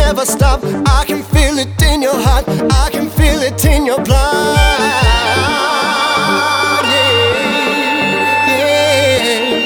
never stop. I can feel it in your heart, I can feel it in your blood. Yeah, yeah.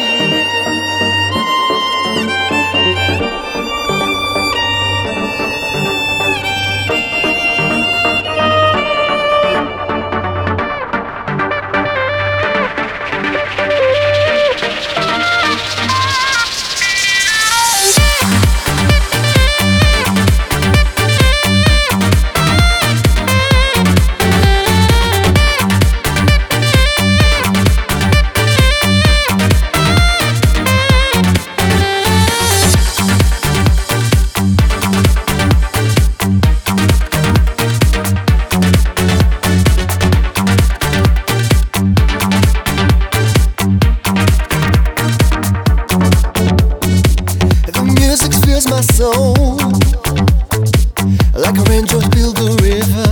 My soul, like a raindrop fill the river,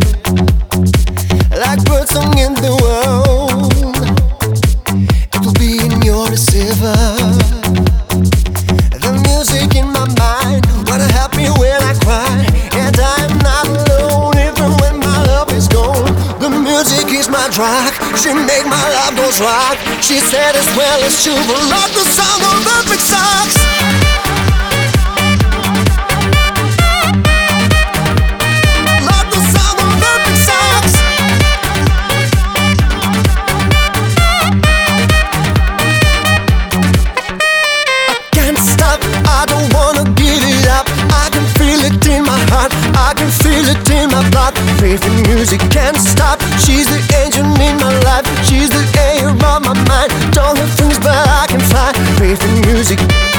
like bird song in the world. It will be in your receiver. The music in my mind, when I'm happy, when I cry, and I'm not alone, even when my love is gone. The music is my drug, she make my love goes rock. She said as well as she will love the sound of perfect socks. I don't wanna give it up. I can feel it in my heart, I can feel it in my blood. Faith in music can't stop. She's the angel in my life, she's the air of my mind. Don't have things but I can fly. Faith in music.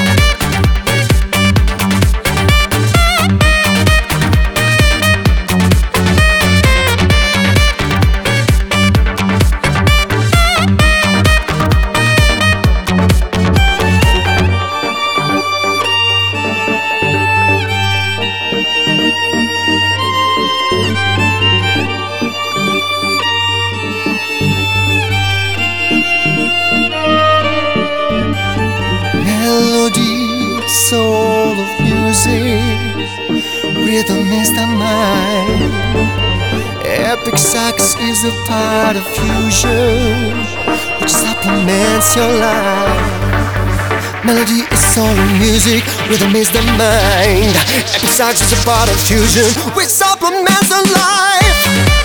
Melody, soul of music, rhythm is the mind. Epic sax is a part of fusion, which supplements your life. Melody is soul of music, rhythm is the mind. Epic sax is a part of fusion, which supplements your life.